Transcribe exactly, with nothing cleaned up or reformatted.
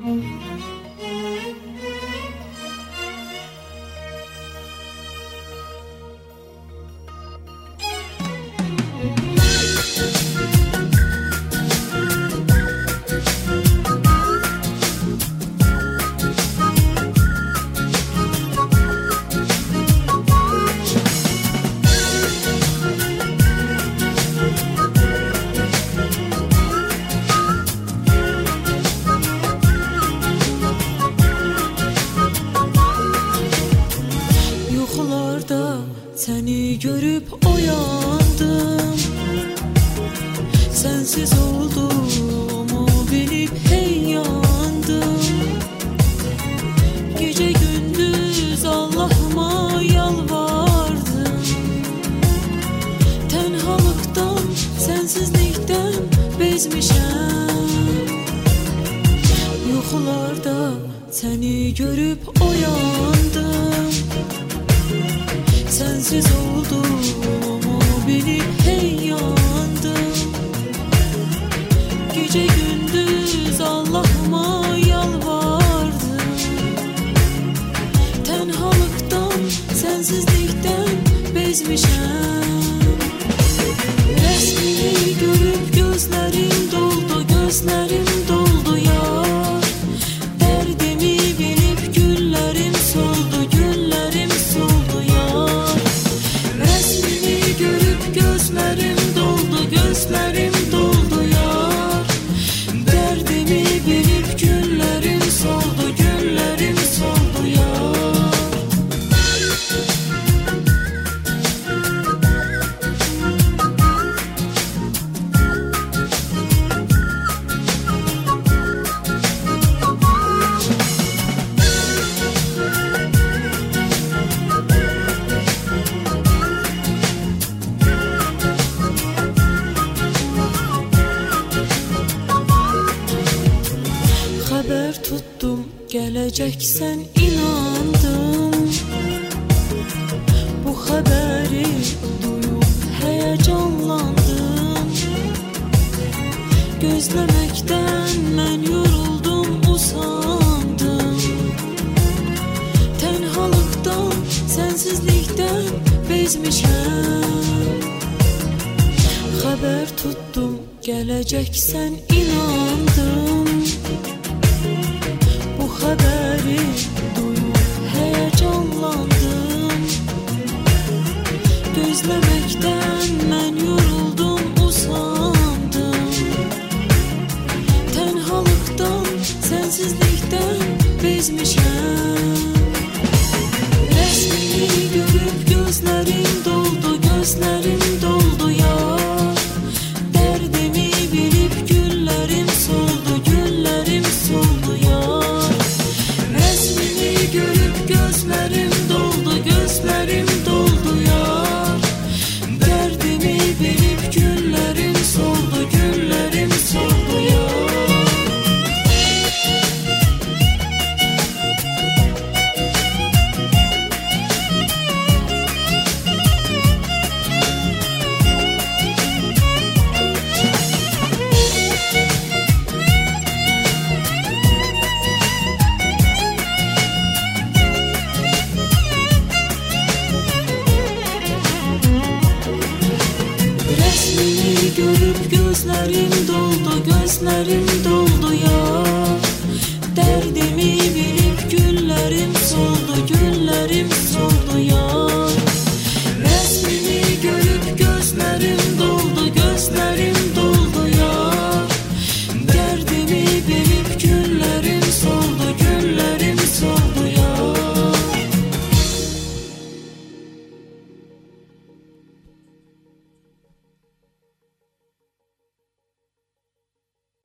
Seni görüp oyandım, sensiz olduğumu bilip hey yandım. Gece gündüz Allah'ıma yalvardım, tenhalıktan, sensizlikten bezmişəm. Yuxularda seni görüp oyandım, sensiz olduğumu bilip hey yandım. Gece gündüz Allah'ıma yalvardım, tenhalıktan, sensizlikten bezmişəm. Resmini görüp gözlerim doldu, gözlerim doldu yar. Derdimi bilip güllerim soldu, güllerim soldu yar. Gözlerim doldu, gözlerim doldu yar. Derdimi bilip güllerim soldu, güllerim soldu yar. Xəbər tutdum, gələcəksən inandım. Bu xəbəri duyub həyəcanlandım. Gözləməkdən mən yoruldum, usandım. Tənhalıqdan, sənsizlikdən bezmişəm. Xəbər tutdum, gələcəksən inandım. Bu xəbəri duyub həyəcanlandım. Gözləməkdən mən yoruldum, usandım. Tənhalıqdan, sənsizlikdən bezmişəm. Resmini görüp gözlerim doldu, gözlerim doldu yar. Derdimi bilip güllerim soldu, güllerim soldu yar. Resmini görüp gözlerim doldu, gözlerim doldu yar. Derdimi bilip güllerim soldu, güllerim soldu yar. Resmini görüp gözlerim doldu, gözlerim doldu yar. Derdimi